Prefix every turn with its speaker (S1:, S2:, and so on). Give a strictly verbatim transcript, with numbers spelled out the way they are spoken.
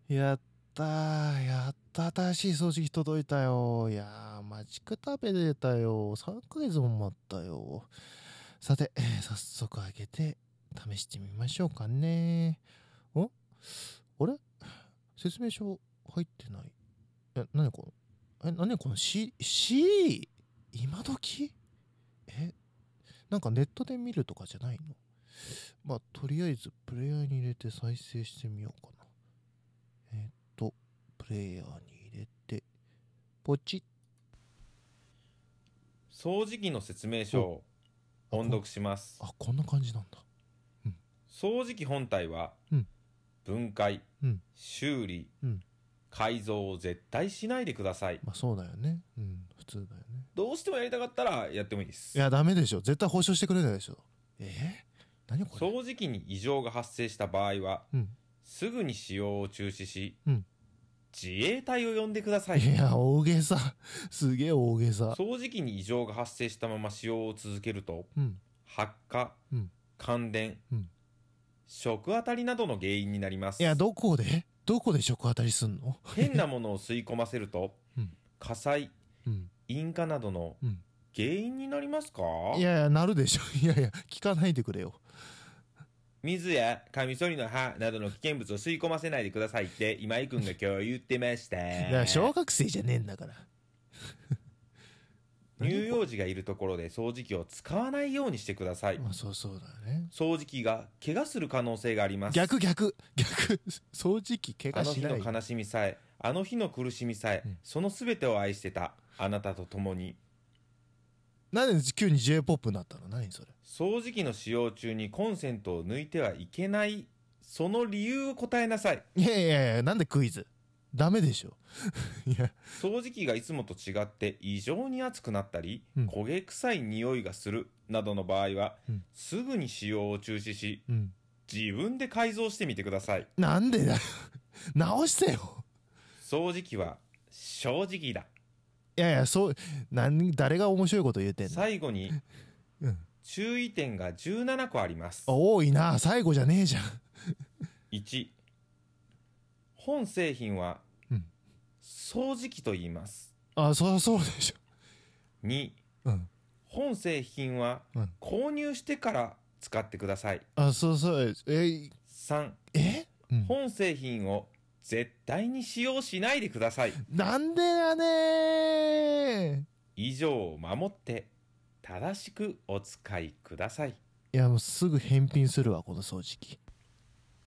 S1: やったー、やった新しい掃除機届いたよ。いやー、待ちくたべれたよ。さんかげつも待ったよ。さて、えー早速開けて試してみましょうかね。んあれ説明書入ってない。え、なにこの、え、なにこの C、C? 今時え、なんかネットで見るとかじゃないの？まあ、とりあえずプレイヤーに入れて再生してみようかな。えーっと、プレイヤーに入れて、ポチッ。
S2: 掃除機の説明書を音読します。
S1: あ、こんな感じなんだ。
S2: 掃除機本体は
S1: うん
S2: 分解、
S1: うん。
S2: 修理、
S1: うん。
S2: 改造を絶対しないでください。
S1: まあそうだよね。うん。普通だよね。
S2: どうしてもやりたかったらやってもいいです。
S1: いや、ダメでしょ。絶対保証してくれないでしょ。えー、何これ。
S2: 掃除機に異常が発生した場合は、
S1: うん。
S2: すぐに使用を中止し、
S1: うん。
S2: 自衛隊を呼んでください。
S1: いや、大げさ。すげえ大げさ。
S2: 掃除機に異常が発生したまま使用を続けると、
S1: うん。
S2: 発火、
S1: うん。
S2: 感電、
S1: うん。
S2: 食当たりなどの原因になります。
S1: いや、どこでどこで食当たりすんの？
S2: 変なものを吸い込ませると、
S1: うん
S2: 火災、
S1: うん
S2: 引火などの
S1: うん。
S2: 原因になりますか？
S1: いやいや、なるでしょ。いやいや、聞かないでくれよ。
S2: 水やカミソリの刃などの危険物を吸い込ませないでくださいって今井くんが今日言ってました。
S1: いや、小学生じゃねえんだから。
S2: 乳幼児がいるところで掃除機を使わないようにしてください。
S1: まあそうそうだよね。
S2: 掃除機が怪我する可能性があります。
S1: 逆逆逆。掃除機怪
S2: あの日
S1: 我しない。
S2: の悲しみさえ、あの日の苦しみさえ、
S1: うん
S2: その全てを愛してたあなたと共に。
S1: なんで急に J-ポップ になったの？何それ。
S2: 掃除機の使用中にコンセントを抜いてはいけない、その理由を答えなさい。
S1: いやいやいや、なんでクイズ？ダメでしょ。いや、
S2: 掃除機がいつもと違って異常に熱くなったり、
S1: うん
S2: 焦げ臭い匂いがするなどの場合は、
S1: うん
S2: すぐに使用を中止し、
S1: うん。
S2: 自分で改造してみてください。
S1: なんでだよ。直してよ。
S2: 掃除機は正直だ。
S1: いやいや、そう、何、誰が面白いこと言うてんの？
S2: 最後に
S1: うん。
S2: 注意点がじゅうななこあります。
S1: 多いな。最後じゃねえじゃん。
S2: いち、本製品は
S1: うん
S2: 掃除機と言います。
S1: あ、そうそうでし
S2: に、
S1: ょ。うん。
S2: 本製品は
S1: うん
S2: 購入してから使ってください。
S1: あ、そうそう。え、
S2: さん、
S1: え、うん、
S2: 本製品を絶対に使用しないでください。
S1: なんでやねー。
S2: 以上を守って正しくお使いください。
S1: いや、もうすぐ返品するわ、この掃除機。